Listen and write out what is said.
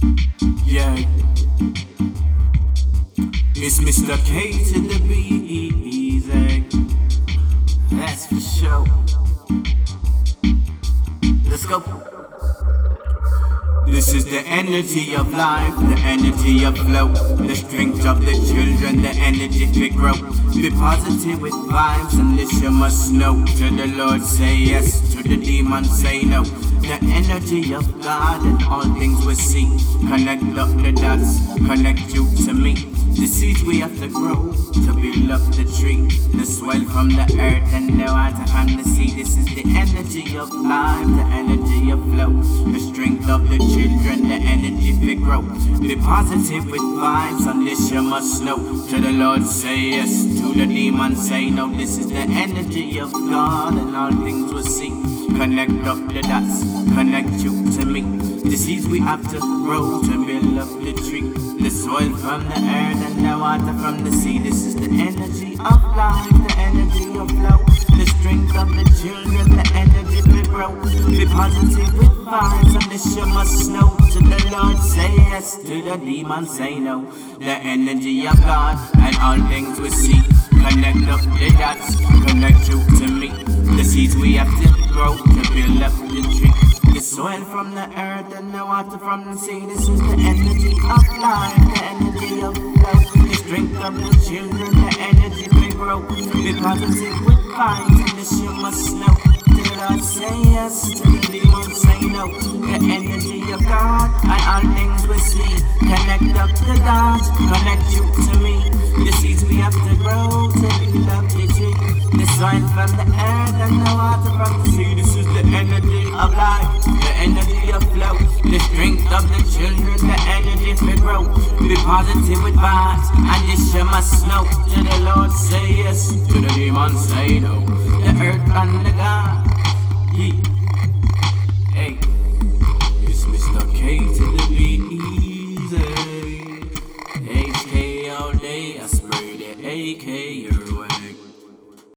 Yeah, it's Mr. K to the B, easy. That's for sure. Let's go. This is the energy of life, the energy of flow, the strength of the children, the energy to grow. Be positive with vibes, and this you must know. To the Lord say yes, to the demon say no. The energy of God and all things we see. Connect up the dots, connect you to me. The seeds we have to grow to build up the tree. The soil from the earth and the water from the sea. This is the energy of life, the energy of flow, the strength of the children, the energy to grow. Be positive with vibes, and this you must know. To the Lord say yes, to the demon say no. This is the energy of God and all things we see. Connect up the dots, connect you to me. The seeds we have to grow to build up the tree. The soil from the earth and the water from the sea. This is the energy of life, the energy of flow, the strength of the children, the energy to grow. Be positive with vibes, and this you must know. To the Lord say yes, to the demon say no. The energy of God and all things we see. Connect up the dots, connect you to me. The seeds we have to grow to build up the tree. The soil from the earth and the water from the sea. This is the energy of life, the energy of love, the strength of the children, the energy to grow. Be positive with vibes, and this you must know. To the Lord say yes, to the demon say no. The energy of God and all things we see. Connect up the dots, connect you to me. The seeds we have to grow to build up the tree. The soil from the earth and the water from the sea. This is the energy of life, the energy of flow, the strength of the children, the energy to grow. Be positive with vibes, and this you must know. To the Lord say yes, to the demon say no. The earth and the God. Yeah. Hey, it's Mr. K to the B, easy. HK all day, I spray the AK.